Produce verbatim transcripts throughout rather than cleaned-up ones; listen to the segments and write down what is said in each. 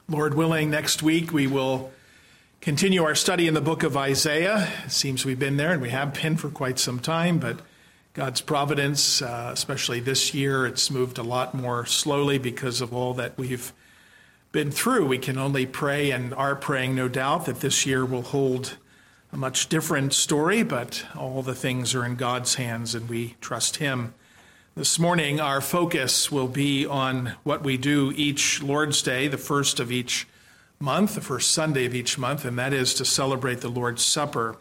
Lord willing, next week we will continue our study in the book of Isaiah. It seems we've been there, and we have been for quite some time, but God's providence, uh, especially this year, it's moved a lot more slowly because of all that we've been through. We can only pray and are praying, no doubt, that this year will hold a much different story, but all the things are in God's hands, and we trust Him. This morning, our focus will be on what we do each Lord's Day, the first of each month, the first Sunday of each month, and that is to celebrate the Lord's Supper.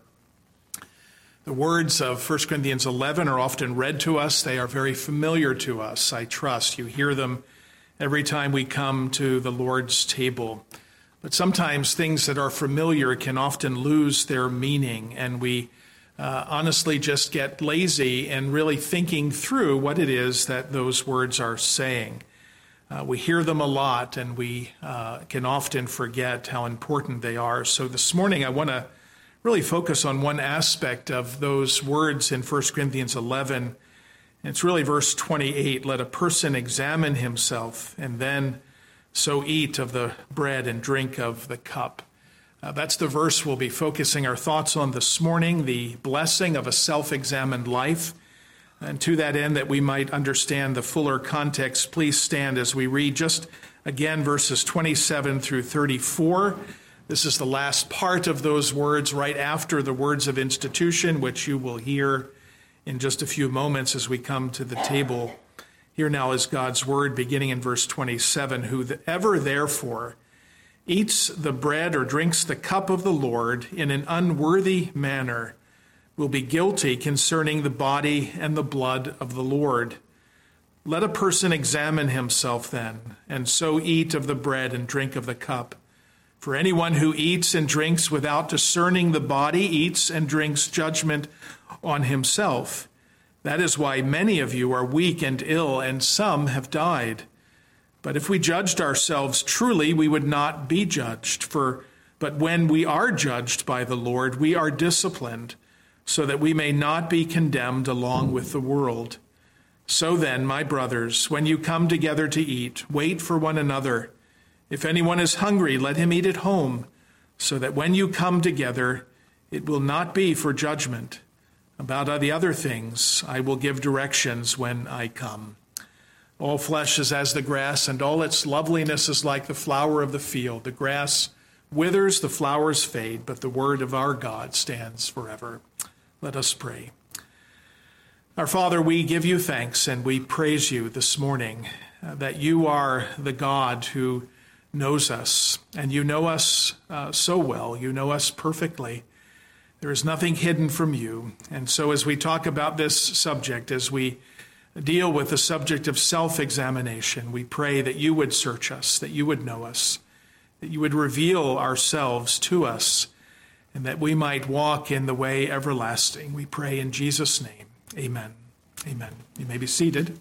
The words of First Corinthians eleven are often read to us. They are very familiar to us, I trust. You hear them every time we come to the Lord's table. But sometimes things that are familiar can often lose their meaning, and we Uh, honestly just get lazy in really thinking through what it is that those words are saying. Uh, we hear them a lot, and we uh, can often forget how important they are. So this morning I want to really focus on one aspect of those words in First Corinthians eleven. It's really verse twenty-eight. Let a person examine himself, and then so eat of the bread and drink of the cup. Uh, that's the verse we'll be focusing our thoughts on this morning, the blessing of a self-examined life. And to that end, that we might understand the fuller context, please stand as we read just again verses twenty-seven through thirty-four. This is the last part of those words right after the words of institution, which you will hear in just a few moments as we come to the table. Here now is God's word, beginning in verse twenty-seven. Whoever therefore eats the bread or drinks the cup of the Lord in an unworthy manner will be guilty concerning the body and the blood of the Lord. Let a person examine himself then, and so eat of the bread and drink of the cup. For anyone who eats and drinks without discerning the body eats and drinks judgment on himself. That is why many of you are weak and ill, and some have died. But if we judged ourselves truly, we would not be judged. For, but when we are judged by the Lord, we are disciplined, so that we may not be condemned along with the world. So then, my brothers, when you come together to eat, wait for one another. If anyone is hungry, let him eat at home, so that when you come together, it will not be for judgment. About the other things, I will give directions when I come. All flesh is as the grass, and all its loveliness is like the flower of the field. The grass withers, the flowers fade, but the word of our God stands forever. Let us pray. Our Father, we give you thanks and we praise you this morning uh, that you are the God who knows us, and you know us uh, so well. You know us perfectly. There is nothing hidden from you. And so as we talk about this subject, as we deal with the subject of self-examination, we pray that you would search us, that you would know us, that you would reveal ourselves to us, and that we might walk in the way everlasting. We pray in Jesus' name. Amen. Amen. You may be seated.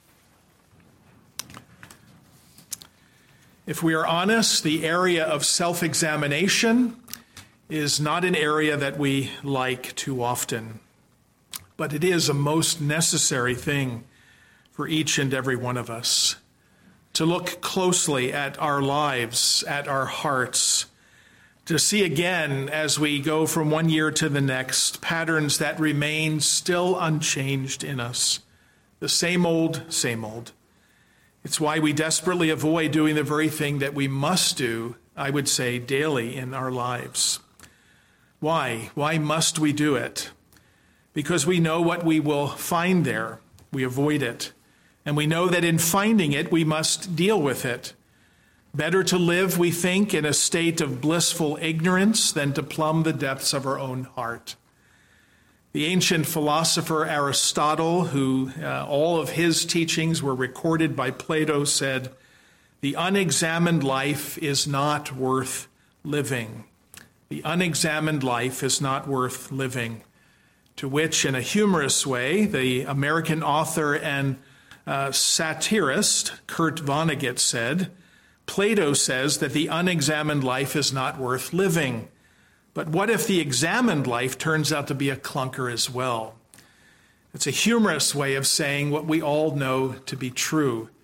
If we are honest, the area of self-examination is not an area that we like too often. But it is a most necessary thing for each and every one of us to look closely at our lives, at our hearts, to see again as we go from one year to the next, patterns that remain still unchanged in us. The same old, same old. It's why we desperately avoid doing the very thing that we must do, I would say, daily in our lives. Why? Why must we do it? Because we know what we will find there. We avoid it. And we know that in finding it, we must deal with it. Better to live, we think, in a state of blissful ignorance than to plumb the depths of our own heart. The ancient philosopher Aristotle, who uh, all of his teachings were recorded by Plato, said, "The unexamined life is not worth living. The unexamined life is not worth living." To which, in a humorous way, the American author and uh, satirist Kurt Vonnegut said, Plato says that the unexamined life is not worth living. But what if the examined life turns out to be a clunker as well? It's a humorous way of saying what we all know to be true.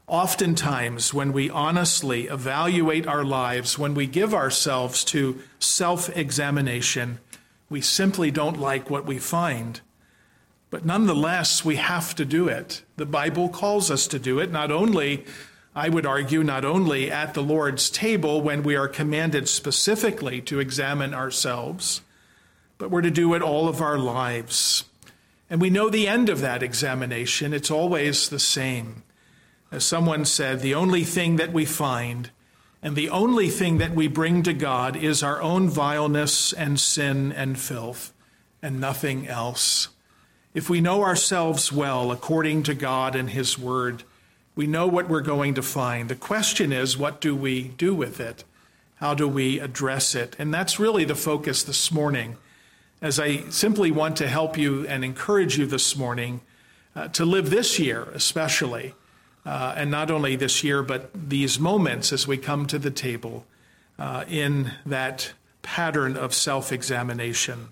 Oftentimes, when we honestly evaluate our lives, when we give ourselves to self-examination, we simply don't like what we find. But nonetheless, we have to do it. The Bible calls us to do it, not only, I would argue, not only at the Lord's table when we are commanded specifically to examine ourselves, but we're to do it all of our lives. And we know the end of that examination. It's always the same. As someone said, the only thing that we find and the only thing that we bring to God is our own vileness and sin and filth, and nothing else. If we know ourselves well according to God and his word, we know what we're going to find. The question is, what do we do with it? How do we address it? And that's really the focus this morning, as I simply want to help you and encourage you this morning uh, to live this year especially, uh, and not only this year, but these moments as we come to the table uh, in that pattern of self-examination.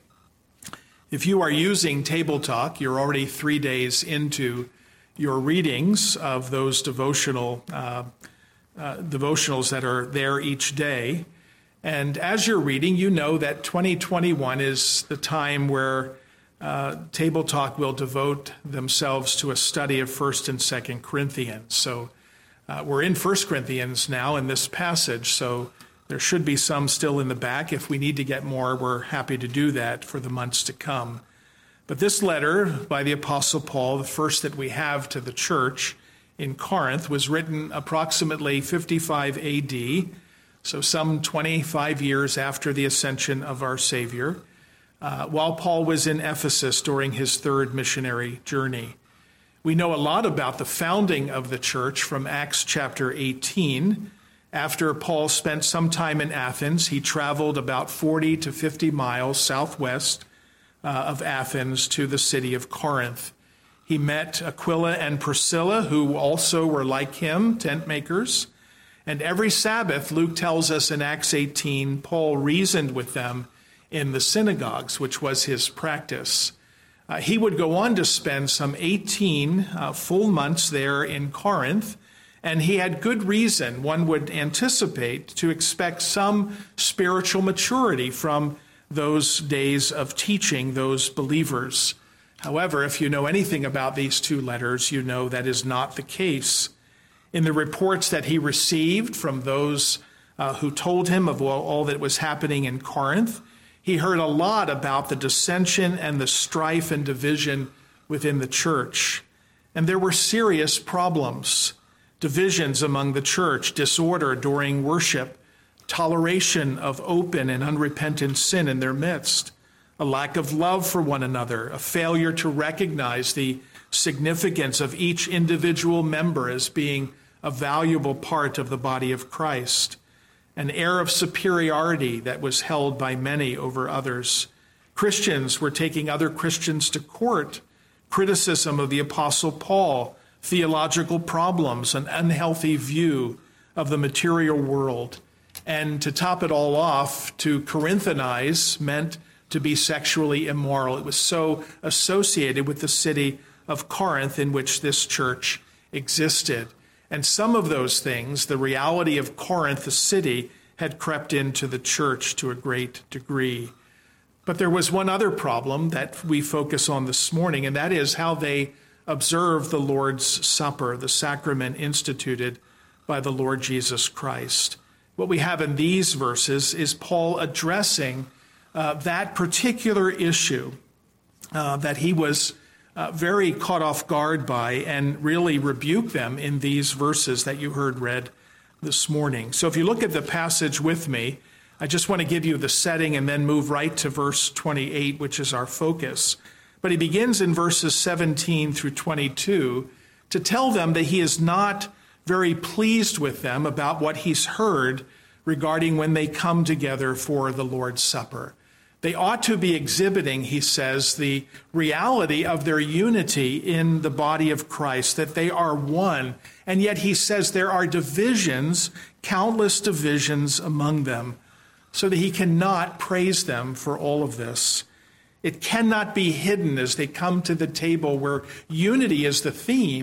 If you are using Table Talk, you're already three days into your readings of those devotional uh, uh, devotionals that are there each day. And as you're reading, you know that twenty twenty-one is the time where uh, Table Talk will devote themselves to a study of First and Second Corinthians. So uh, we're in First Corinthians now in this passage, so there should be some still in the back. If we need to get more, we're happy to do that for the months to come. But this letter by the Apostle Paul, the first that we have to the church in Corinth, was written approximately fifty-five A D, so some twenty-five years after the ascension of our Savior, uh, while Paul was in Ephesus during his third missionary journey. We know a lot about the founding of the church from Acts chapter eighteen. After Paul spent some time in Athens, he traveled about forty to fifty miles southwest uh, of Athens to the city of Corinth. He met Aquila and Priscilla, who also were like him, tent makers. And every Sabbath, Luke tells us in Acts eighteen, Paul reasoned with them in the synagogues, which was his practice. Uh, he would go on to spend some eighteen uh, full months there in Corinth, and he had good reason, one would anticipate, to expect some spiritual maturity from those days of teaching those believers. However, if you know anything about these two letters, you know that is not the case. In the reports that he received from those uh, who told him of all, all that was happening in Corinth, he heard a lot about the dissension and the strife and division within the church. And there were serious problems. Divisions among the church, disorder during worship, toleration of open and unrepentant sin in their midst, a lack of love for one another, a failure to recognize the significance of each individual member as being a valuable part of the body of Christ, an air of superiority that was held by many over others. Christians were taking other Christians to court, criticism of the Apostle Paul, theological problems, an unhealthy view of the material world. And to top it all off, to Corinthanize meant to be sexually immoral. It was so associated with the city of Corinth in which this church existed. And some of those things, the reality of Corinth, the city, had crept into the church to a great degree. But there was one other problem that we focus on this morning, and that is how they observe the Lord's Supper, the sacrament instituted by the Lord Jesus Christ. What we have in these verses is Paul addressing uh, that particular issue uh, that he was uh, very caught off guard by, and really rebuked them in these verses that you heard read this morning. So if you look at the passage with me, I just want to give you the setting and then move right to verse twenty-eight, which is our focus. But he begins in verses seventeen through twenty-two to tell them that he is not very pleased with them about what he's heard regarding when they come together for the Lord's Supper. They ought to be exhibiting, he says, the reality of their unity in the body of Christ, that they are one. And yet he says there are divisions, countless divisions among them, so that he cannot praise them for all of this. It cannot be hidden as they come to the table where unity is the theme,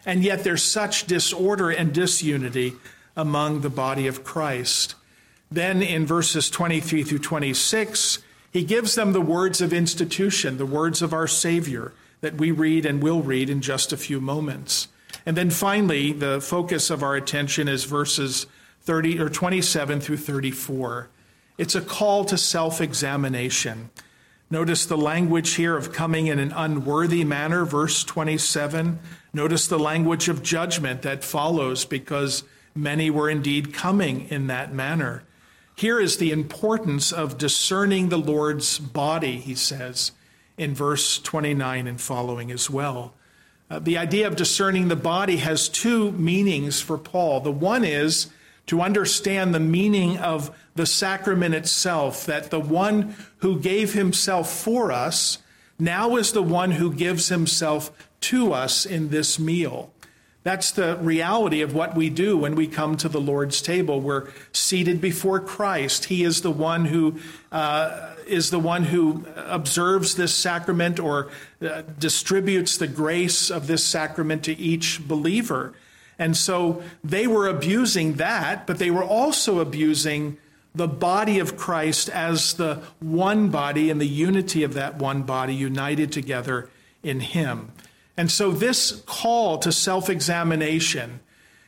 And yet there's such disorder and disunity among the body of Christ. Then in verses twenty-three through twenty-six, he gives them the words of institution, the words of our Savior that we read and will read in just a few moments. And then finally, the focus of our attention is verses thirty or twenty-seven through thirty-four. It's a call to self-examination. Notice the language here of coming in an unworthy manner, verse twenty-seven. Notice the language of judgment that follows, because many were indeed coming in that manner. Here is the importance of discerning the Lord's body, he says, in verse twenty-nine and following as well. Uh, the idea of discerning the body has two meanings for Paul. The one is to understand the meaning of the sacrament itself, that the one who gave himself for us now is the one who gives himself to us in this meal. That's the reality of what we do when we come to the Lord's table. We're seated before Christ. He is the one who uh, is the one who observes this sacrament or uh, distributes the grace of this sacrament to each believer. And so they were abusing that, but they were also abusing the body of Christ as the one body and the unity of that one body united together in him. And so this call to self-examination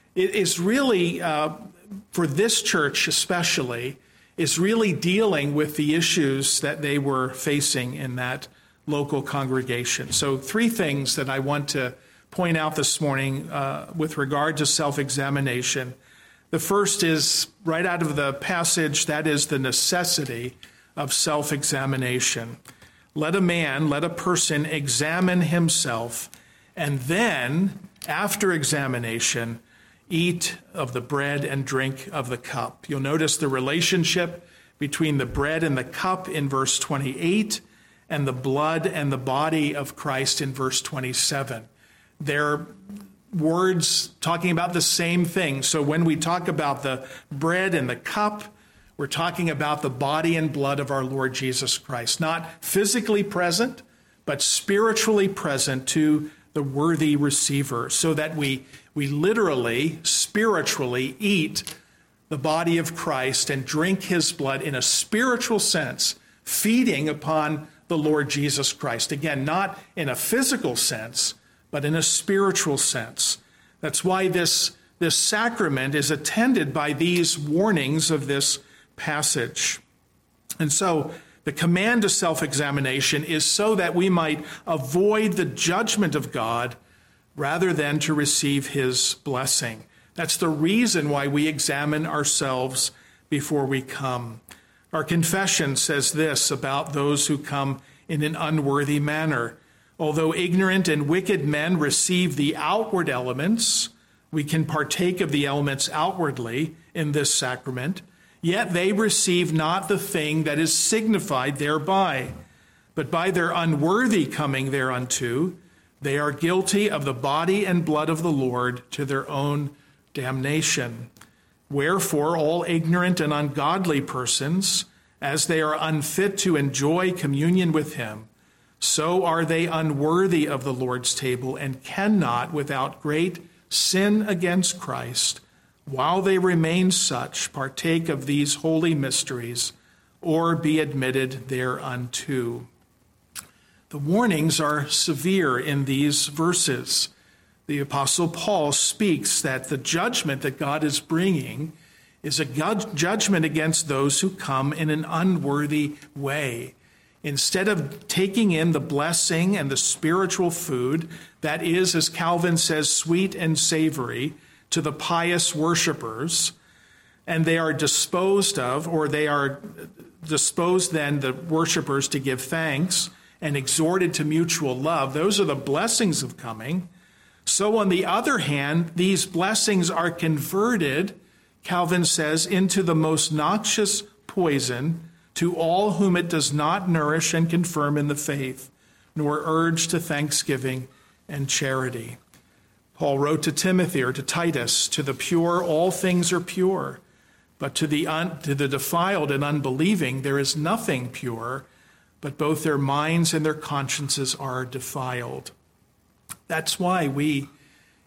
is really, uh, for this church especially, is really dealing with the issues that they were facing in that local congregation. So three things that I want to point out this morning uh, with regard to self-examination. The first is right out of the passage, that is the necessity of self-examination. Let a man, let a person examine himself, and then, after examination, eat of the bread and drink of the cup. You'll notice the relationship between the bread and the cup in verse twenty-eight and the blood and the body of Christ in verse twenty-seven. They're words talking about the same thing. So when we talk about the bread and the cup, we're talking about the body and blood of our Lord Jesus Christ, not physically present, but spiritually present to the worthy receiver, so that we, we literally, spiritually eat the body of Christ and drink his blood in a spiritual sense, feeding upon the Lord Jesus Christ. Again, not in a physical sense, but in a spiritual sense. That's why this, this sacrament is attended by these warnings of this passage. And so the command to self-examination is so that we might avoid the judgment of God rather than to receive his blessing. That's the reason why we examine ourselves before we come. Our confession says this about those who come in an unworthy manner. Although ignorant and wicked men receive the outward elements, we can partake of the elements outwardly in this sacrament, yet they receive not the thing that is signified thereby. But by their unworthy coming thereunto, they are guilty of the body and blood of the Lord to their own damnation. Wherefore all ignorant and ungodly persons, as they are unfit to enjoy communion with him, so are they unworthy of the Lord's table and cannot, without great sin against Christ, while they remain such, partake of these holy mysteries, or be admitted thereunto. The warnings are severe in these verses. The Apostle Paul speaks that the judgment that God is bringing is a judgment against those who come in an unworthy way. Instead of taking in the blessing and the spiritual food that is, as Calvin says, sweet and savory to the pious worshipers, and they are disposed of, or they are disposed then, the worshipers, to give thanks and exhorted to mutual love. Those are the blessings of coming. So on the other hand, these blessings are converted, Calvin says, into the most noxious poison to all whom it does not nourish and confirm in the faith, nor urge to thanksgiving and charity. Paul wrote to Timothy or to Titus, to the pure all things are pure, but to the, un, to the defiled and unbelieving there is nothing pure, but both their minds and their consciences are defiled. That's why we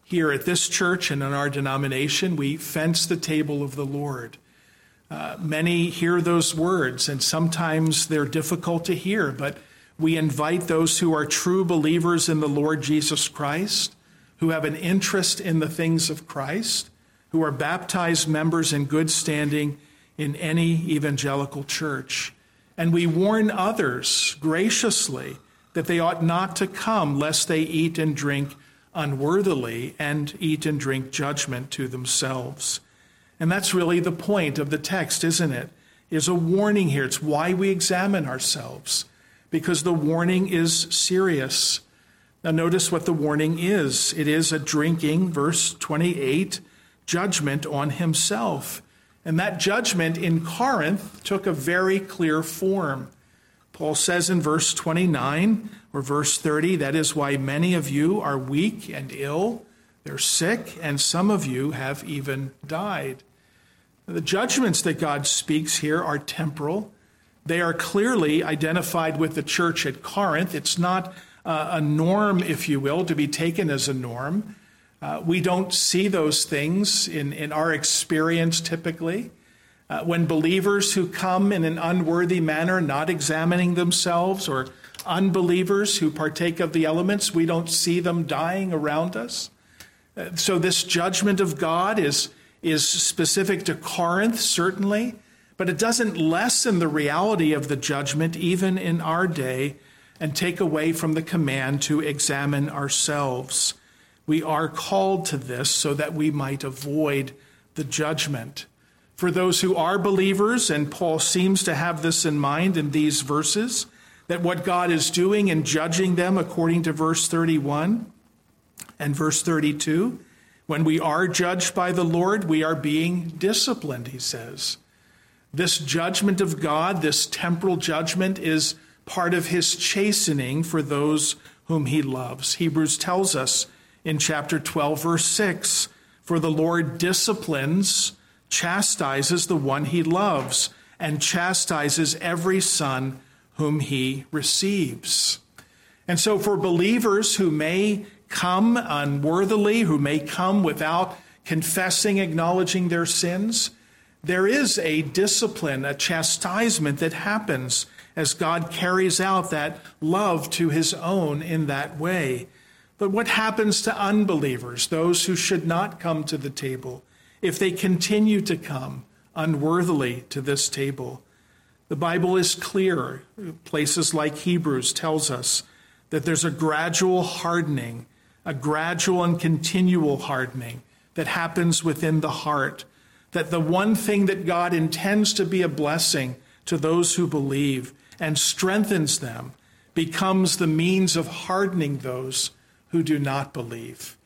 Here at this church and in our denomination, we fence the table of the Lord. Uh, many hear those words, and sometimes they're difficult to hear, but we invite those who are true believers in the Lord Jesus Christ, who have an interest in the things of Christ, who are baptized members in good standing in any evangelical church. And we warn others graciously that they ought not to come lest they eat and drink unworthily and eat and drink judgment to themselves. And that's really the point of the text, isn't it? Is a warning here. It's why we examine ourselves, because the warning is serious. Now notice what the warning is. It is a drinking, verse twenty-eight, judgment on himself. And that judgment in Corinth took a very clear form. Paul says in verse twenty-nine or verse thirty, that is why many of you are weak and ill. They're sick, and some of you have even died. The judgments that God speaks here are temporal. They are clearly identified with the church at Corinth. It's not uh, a norm, if you will, to be taken as a norm. Uh, we don't see those things in, in our experience typically. Uh, when believers who come in an unworthy manner, not examining themselves, or unbelievers who partake of the elements, we don't see them dying around us. Uh, so this judgment of God is, is specific to Corinth, certainly, but it doesn't lessen the reality of the judgment even in our day and take away from the command to examine ourselves. We are called to this so that we might avoid the judgment. For those who are believers, and Paul seems to have this in mind in these verses, that what God is doing in judging them according to verse thirty-one and verse thirty-two, when we are judged by the Lord, we are being disciplined, he says. This judgment of God, this temporal judgment, is part of his chastening for those whom he loves. Hebrews tells us in chapter twelve, verse six, for the Lord disciplines, chastises the one he loves, and chastises every son whom he receives. And so for believers who may come unworthily, who may come without confessing, acknowledging their sins, there is a discipline, a chastisement that happens as God carries out that love to his own in that way. But what happens to unbelievers, those who should not come to the table, if they continue to come unworthily to this table? The Bible is clear. Places like Hebrews tells us that there's a gradual hardening, a gradual and continual hardening that happens within the heart, that the one thing that God intends to be a blessing to those who believe and strengthens them becomes the means of hardening those who do not believe.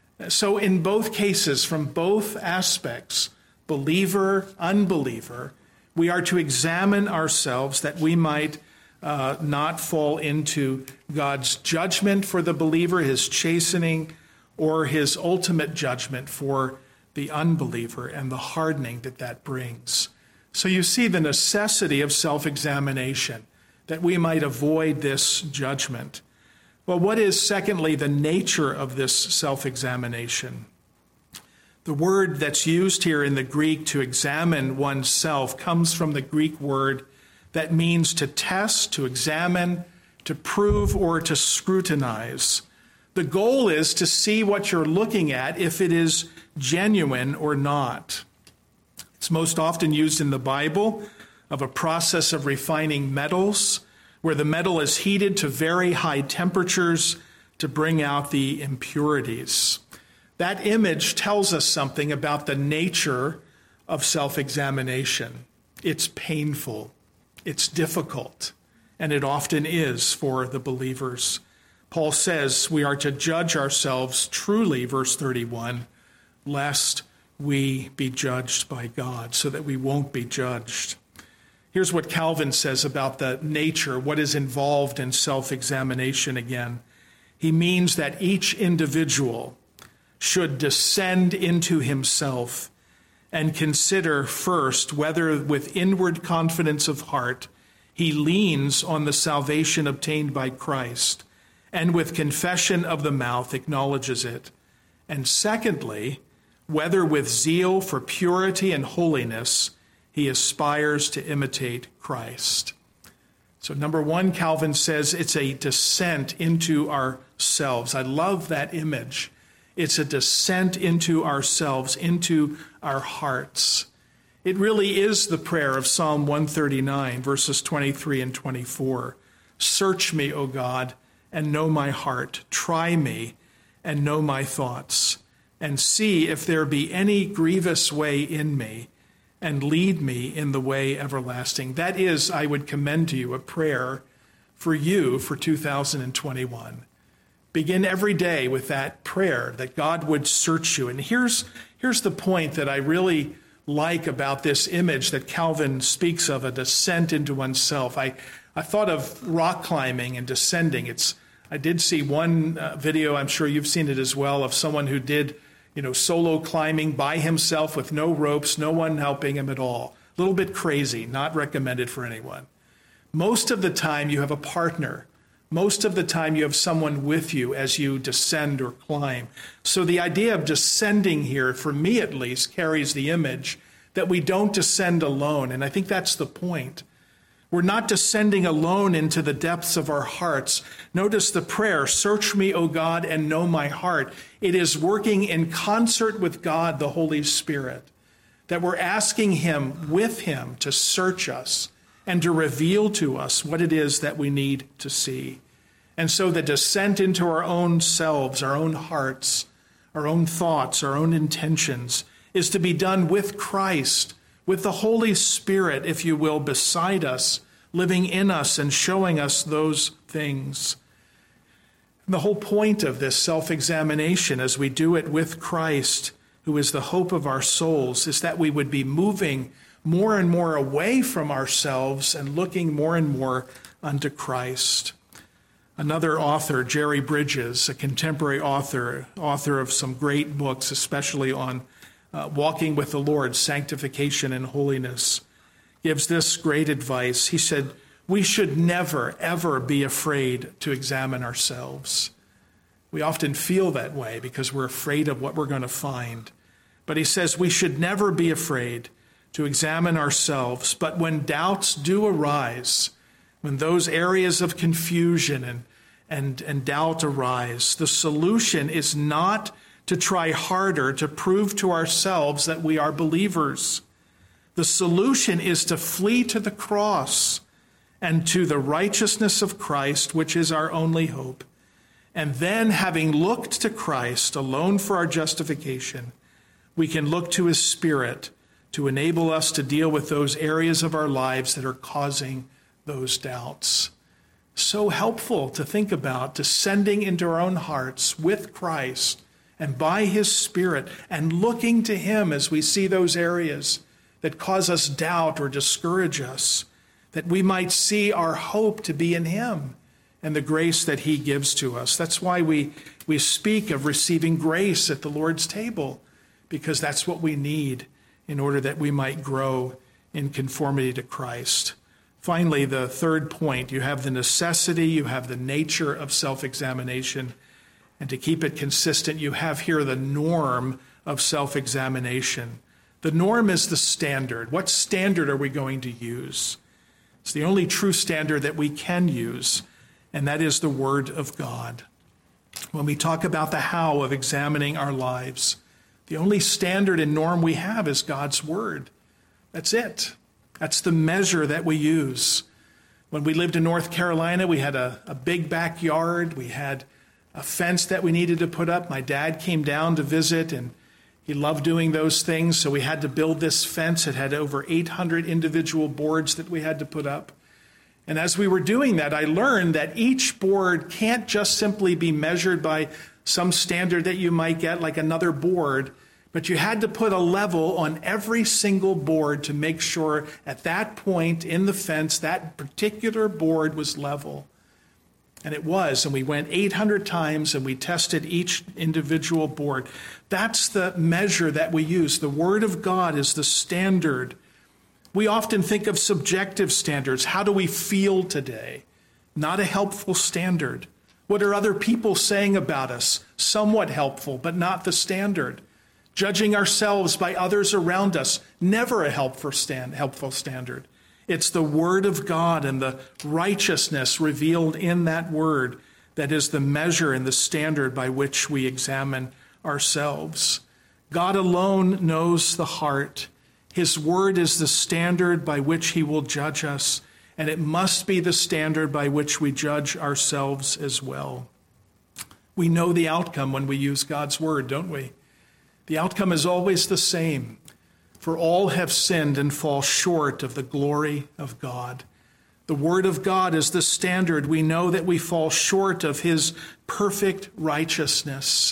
So in both cases, from both aspects, believer, unbeliever, we are to examine ourselves that we might uh, not fall into God's judgment for the believer, his chastening, or his ultimate judgment for the unbeliever and the hardening that that brings. So you see the necessity of self-examination, that we might avoid this judgment. Well, what is, secondly, the nature of this self-examination? The word that's used here in the Greek to examine oneself comes from the Greek word that means to test, to examine, to prove, or to scrutinize. The goal is to see what you're looking at, if it is genuine or not. It's most often used in the Bible of a process of refining metals, where the metal is heated to very high temperatures to bring out the impurities. That image tells us something about the nature of self-examination. It's painful, it's difficult, and it often is for the believers. Paul says we are to judge ourselves truly, verse thirty-one, lest we be judged by God, so that we won't be judged. Here's what Calvin says about the nature, what is involved in self-examination again. He means that each individual should descend into himself and consider first whether with inward confidence of heart he leans on the salvation obtained by Christ, and with confession of the mouth acknowledges it, And secondly, whether with zeal for purity and holiness, he aspires to imitate Christ. So number one, Calvin says it's a descent into ourselves. I love that image. It's a descent into ourselves, into our hearts. It really is the prayer of Psalm one thirty-nine, verses twenty-three and twenty-four. Search me, O God, and know my heart. Try me and know my thoughts, and see if there be any grievous way in me, and lead me in the way everlasting. That is, I would commend to you a prayer for you for two thousand twenty-one. Begin every day with that prayer, that God would search you. And here's, here's the point that I really like about this image that Calvin speaks of, a descent into oneself. I, I thought of rock climbing and descending. It's I did see one uh, video, I'm sure you've seen it as well, of someone who did, you know, solo climbing by himself with no ropes, no one helping him at all. A little bit crazy, not recommended for anyone. Most of the time you have a partner. Most of the time you have someone with you as you descend or climb. So the idea of descending here, for me at least, carries the image that we don't descend alone. And I think that's the point. We're not descending alone into the depths of our hearts. Notice the prayer, search me, O God, and know my heart. It is working in concert with God, the Holy Spirit, that we're asking him, with him, to search us and to reveal to us what it is that we need to see. And so the descent into our own selves, our own hearts, our own thoughts, our own intentions, is to be done with Christ, with the Holy Spirit, if you will, beside us, living in us and showing us those things. The whole point of this self-examination, as we do it with Christ, who is the hope of our souls, is that we would be moving more and more away from ourselves and looking more and more unto Christ. Another author, Jerry Bridges, a contemporary author, author of some great books, especially on Uh, walking with the Lord, sanctification and holiness, gives this great advice. He said, we should never, ever be afraid to examine ourselves. We often feel that way because we're afraid of what we're going to find. But he says we should never be afraid to examine ourselves. But when doubts do arise, when those areas of confusion and, and, and doubt arise, the solution is not to try harder to prove to ourselves that we are believers. The solution is to flee to the cross and to the righteousness of Christ, which is our only hope. And then, having looked to Christ alone for our justification, we can look to his Spirit to enable us to deal with those areas of our lives that are causing those doubts. So helpful to think about descending into our own hearts with Christ and by his Spirit, and looking to him as we see those areas that cause us doubt or discourage us, that we might see our hope to be in him and the grace that he gives to us. That's why we, we speak of receiving grace at the Lord's table, because that's what we need in order that we might grow in conformity to Christ. Finally, the third point, you have the necessity, you have the nature of self-examination. And to keep it consistent, you have here the norm of self-examination. The norm is the standard. What standard are we going to use? It's the only true standard that we can use, and that is the Word of God. When we talk about the how of examining our lives, the only standard and norm we have is God's Word. That's it. That's the measure that we use. When we lived in North Carolina, we had a, a big backyard. We had a fence that we needed to put up. My dad came down to visit, and he loved doing those things, so we had to build this fence. It had over eight hundred individual boards that we had to put up. And as we were doing that, I learned that each board can't just simply be measured by some standard that you might get, like another board, but you had to put a level on every single board to make sure at that point in the fence, that particular board was level. And it was, and we went eight hundred times and we tested each individual board. That's the measure that we use. The Word of God is the standard. We often think of subjective standards. How do we feel today? Not a helpful standard. What are other people saying about us? Somewhat helpful, but not the standard. Judging ourselves by others around us, never a helpful stand, helpful standard. It's the word of God and the righteousness revealed in that word that is the measure and the standard by which we examine ourselves. God alone knows the heart. His word is the standard by which he will judge us, and it must be the standard by which we judge ourselves as well. We know the outcome when we use God's word, don't we? The outcome is always the same. For all have sinned and fall short of the glory of God. The word of God is the standard. We know that we fall short of his perfect righteousness.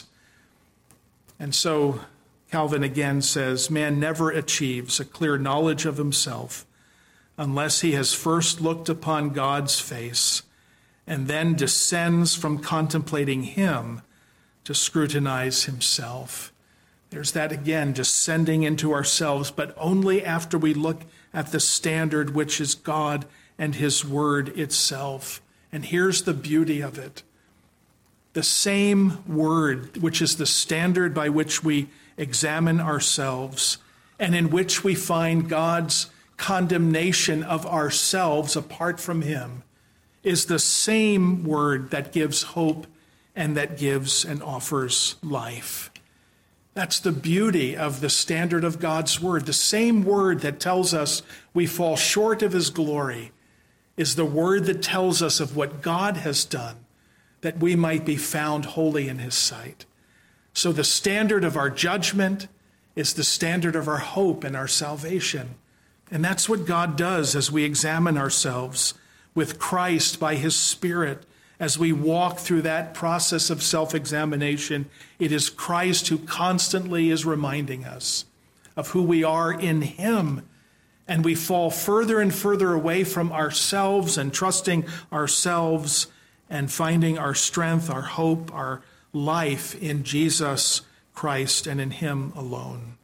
And so Calvin again says, man never achieves a clear knowledge of himself unless he has first looked upon God's face and then descends from contemplating him to scrutinize himself. There's that again, descending into ourselves, but only after we look at the standard, which is God and his word itself. And here's the beauty of it. The same word, which is the standard by which we examine ourselves and in which we find God's condemnation of ourselves apart from him, is the same word that gives hope and that gives and offers life. That's the beauty of the standard of God's word. The same word that tells us we fall short of his glory is the word that tells us of what God has done, that we might be found holy in his sight. So the standard of our judgment is the standard of our hope and our salvation. And that's what God does as we examine ourselves with Christ by his Spirit. As we walk through that process of self-examination, it is Christ who constantly is reminding us of who we are in him. And we fall further and further away from ourselves and trusting ourselves and finding our strength, our hope, our life in Jesus Christ and in him alone.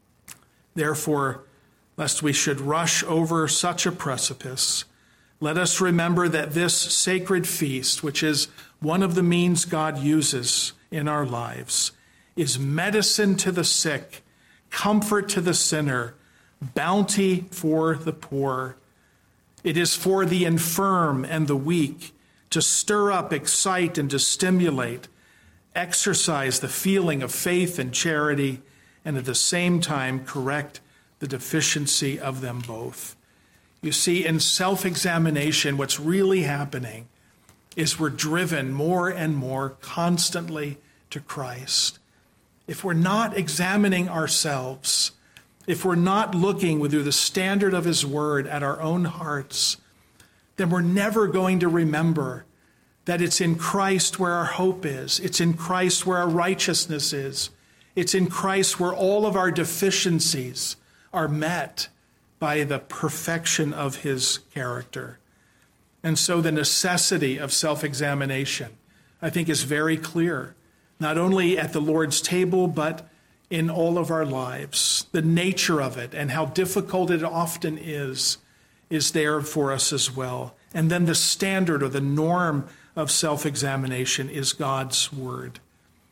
Therefore, lest we should rush over such a precipice, let us remember that this sacred feast, which is one of the means God uses in our lives, is medicine to the sick, comfort to the sinner, bounty for the poor. It is for the infirm and the weak, to stir up, excite, and to stimulate, exercise the feeling of faith and charity, and at the same time correct the deficiency of them both. You see, in self-examination, what's really happening is we're driven more and more constantly to Christ. If we're not examining ourselves, if we're not looking through the standard of his word at our own hearts, then we're never going to remember that it's in Christ where our hope is. It's in Christ where our righteousness is. It's in Christ where all of our deficiencies are met by the perfection of his character. And so the necessity of self-examination, I think, is very clear, not only at the Lord's table, but in all of our lives. The nature of it and how difficult it often is, is there for us as well. And then the standard or the norm of self-examination is God's word.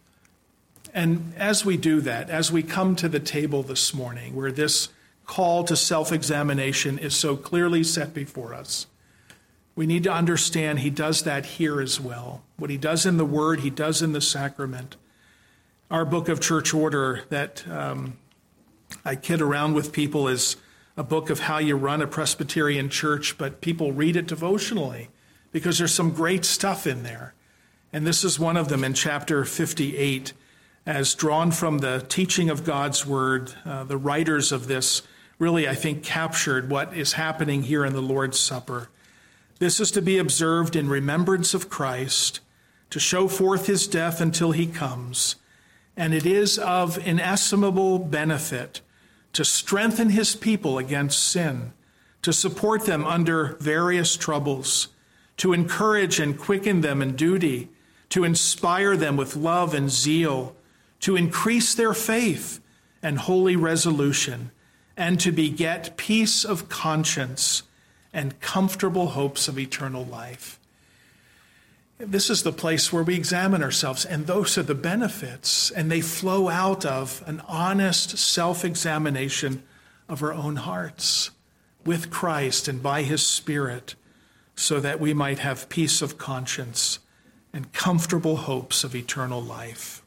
And as we do that, as we come to the table this morning, where this call to self-examination is so clearly set before us, we need to understand he does that here as well. What he does in the word, he does in the sacrament. Our book of church order that um, I kid around with people is a book of how you run a Presbyterian church, but people read it devotionally because there's some great stuff in there. And this is one of them in chapter fifty-eight, as drawn from the teaching of God's word. Uh, the writers of this really, I think, captured what is happening here in the Lord's Supper. This is to be observed in remembrance of Christ, to show forth his death until he comes. And it is of inestimable benefit to strengthen his people against sin, to support them under various troubles, to encourage and quicken them in duty, to inspire them with love and zeal, to increase their faith and holy resolution, and to beget peace of conscience and comfortable hopes of eternal life. This is the place where we examine ourselves, and those are the benefits, and they flow out of an honest self-examination of our own hearts with Christ and by his Spirit, so that we might have peace of conscience and comfortable hopes of eternal life.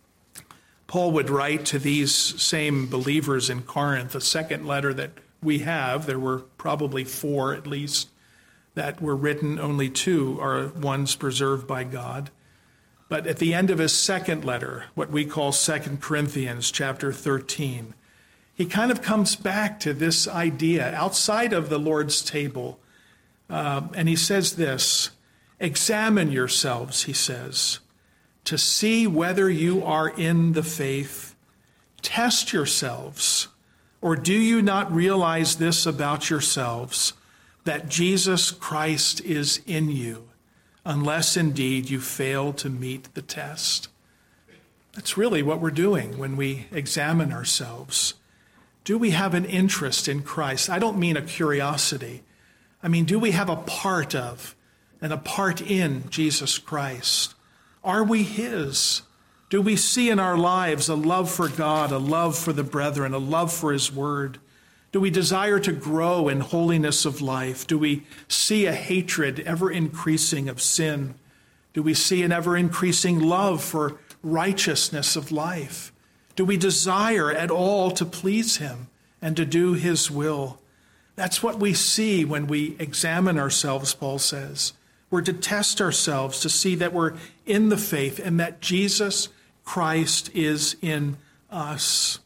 Paul would write to these same believers in Corinth, the second letter that we have. There were probably four at least that were written. Only two are ones preserved by God. But at the end of his second letter, what we call Second Corinthians chapter thirteen, he kind of comes back to this idea outside of the Lord's table. Um, and he says this, examine yourselves, he says, to see whether you are in the faith. Test yourselves. Or do you not realize this about yourselves, that Jesus Christ is in you, unless indeed you fail to meet the test? That's really what we're doing when we examine ourselves. Do we have an interest in Christ? I don't mean a curiosity. I mean, do we have a part of and a part in Jesus Christ? Are we his? Do we see in our lives a love for God, a love for the brethren, a love for his word? Do we desire to grow in holiness of life? Do we see a hatred ever increasing of sin? Do we see an ever increasing love for righteousness of life? Do we desire at all to please him and to do his will? That's what we see when we examine ourselves, Paul says. We're to test ourselves to see that we're in the faith and that Jesus Christ is in us.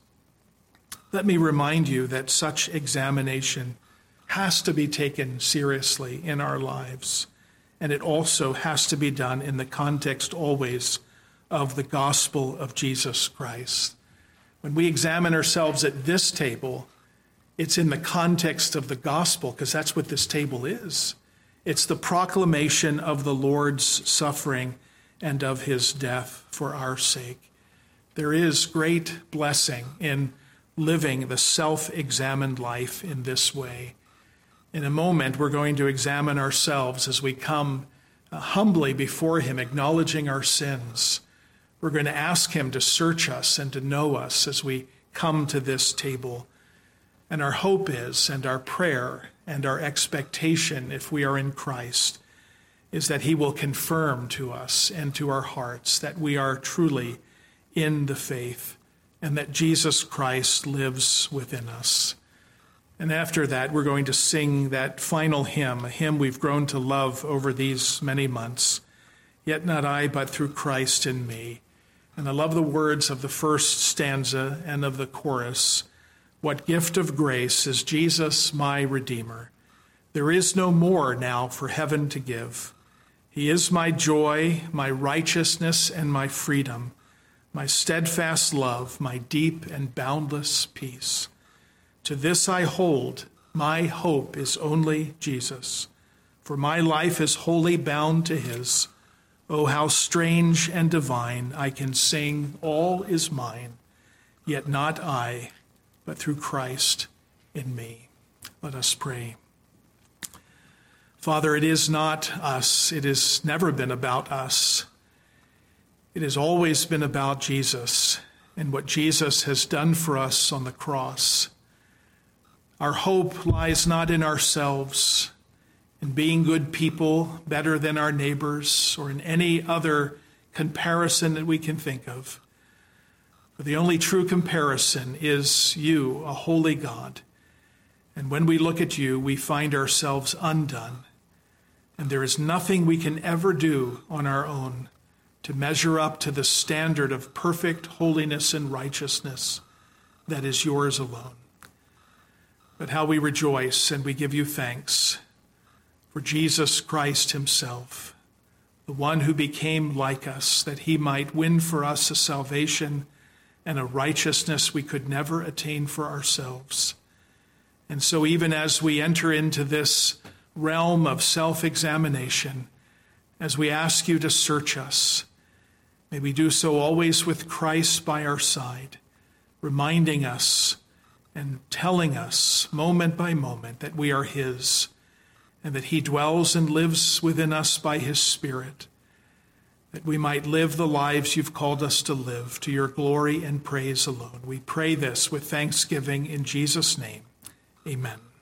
Let me remind you that such examination has to be taken seriously in our lives, and it also has to be done in the context always of the gospel of Jesus Christ. When we examine ourselves at this table, it's in the context of the gospel, because that's what this table is. It's the proclamation of the Lord's suffering and of his death for our sake. There is great blessing in living the self-examined life in this way. In a moment, we're going to examine ourselves as we come uh, humbly before him, acknowledging our sins. We're going to ask him to search us and to know us as we come to this table. And our hope is, and our prayer, and our expectation, if we are in Christ, is that he will confirm to us and to our hearts that we are truly in the faith, and that Jesus Christ lives within us. And after that, we're going to sing that final hymn, a hymn we've grown to love over these many months, Yet Not I, But Through Christ in Me. And I love the words of the first stanza and of the chorus. What gift of grace is Jesus, my Redeemer? There is no more now for heaven to give. He is my joy, my righteousness, and my freedom, my steadfast love, my deep and boundless peace. To this I hold, my hope is only Jesus, for my life is wholly bound to his. Oh, how strange and divine, I can sing, all is mine, yet not I, but through Christ in me. Let us pray. Father, it is not us. It has never been about us. It has always been about Jesus and what Jesus has done for us on the cross. Our hope lies not in ourselves, in being good people, better than our neighbors, or in any other comparison that we can think of. But the only true comparison is you, a holy God. And when we look at you, we find ourselves undone. And there is nothing we can ever do on our own to measure up to the standard of perfect holiness and righteousness that is yours alone. But how we rejoice and we give you thanks for Jesus Christ himself, the one who became like us, that he might win for us a salvation and a righteousness we could never attain for ourselves. And so even as we enter into this realm of self-examination, as we ask you to search us, may we do so always with Christ by our side, reminding us and telling us moment by moment that we are his, and that he dwells and lives within us by his Spirit, that we might live the lives you've called us to live, to your glory and praise alone. We pray this with thanksgiving in Jesus' name. Amen.